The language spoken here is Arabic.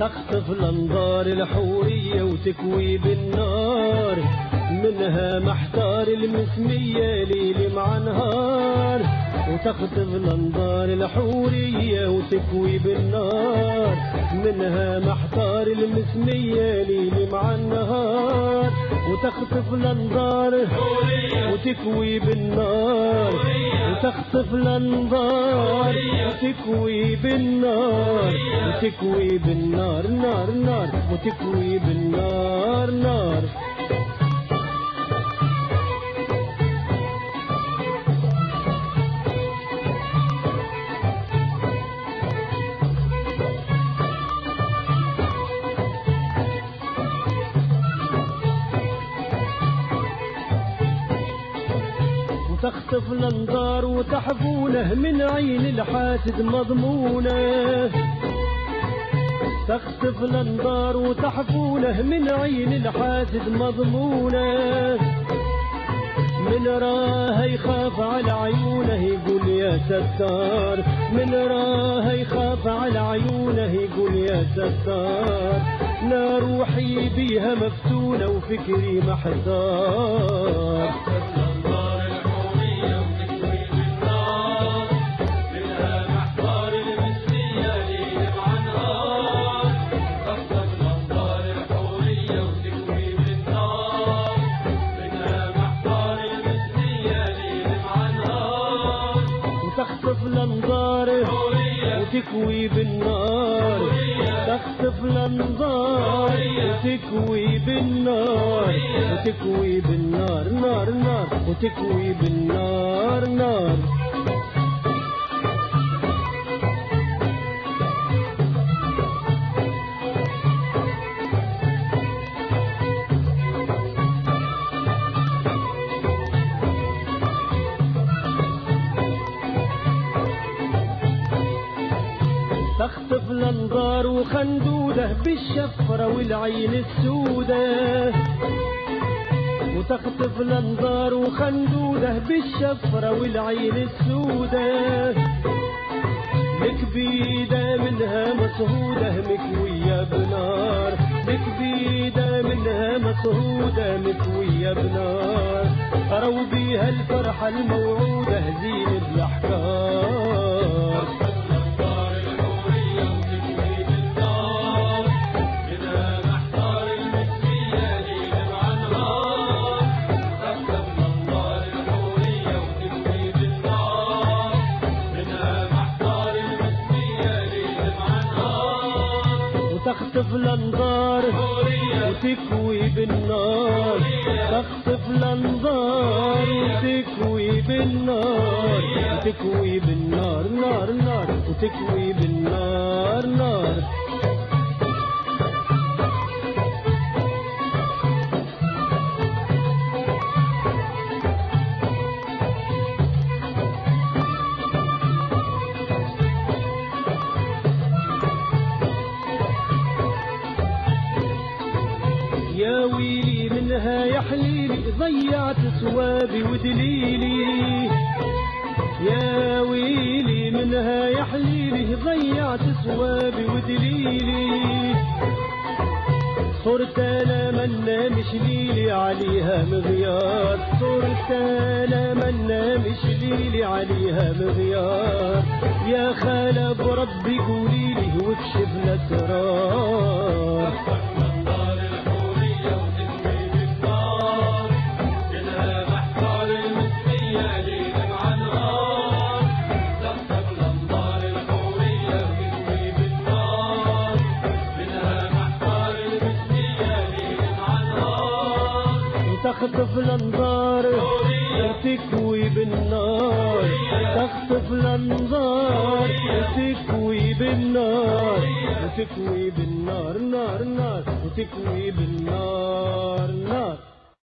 تخطف الانظار الحورية وتكوي بالنار، منها محتار المسمية ليل مع نهار. وتخطف الانظار الحورية وتكوي بالنار، منها محتار المسمية ليل مع النهار. وتخطف الانظار وتكوي بالنار، وتخطف الانظار وتكوي بالنار، وتكوي بالنار نار نار، وتكوي بالنار نار. تخطف الانظار وتحفونه من عين الحاسد مضمونه. تخطف الانظار وتحفونه من عين الحاسد مضمونه. من راه يخاف على عيونه يقول يا ستار، من راه يخاف على عيونه يقول يا ستار. لا روحي بيها مفتونة وفكري محتار. تخطف الانظار وتكوي بالنار، تخطف الانظار وتكوي بالنار، وتكوي بالنار نار نار، وتكوي بالنار نار. تخطف الانظار وخندوده بالشفرة والعين السودة. وتخطف الانظار وخندوده بالشفرة والعين السودة. مكبيدة منها مسهودة مكوية بنار، مكبيدة منها مسهودة مكوية بنار. رو بيها الفرحة الموعودة زين الاحكار. تخطف الانظار وتكوي بالنار، تخطف الانظار وتكوي بالنار، وتكوي بالنار نار نار، وتكوي بالنار نار. يا ويلي منها يا حليلي ضيعت ثوابي ودليلي. يا ويلي منها يا حليلي ضيعت ثوابي ودليلي. صرت انا منا مش ليلي عليها مغيار، صرت انا منا مش ليلي عليها مغيار. يا خالة بربي قوليلي واكشف الاسرار. تخطف الانظار وتكوي بالنار، تخطف الانظار وتكوي بالنار، وتكوي بالنار نار نار، وتكوي بالنار نار.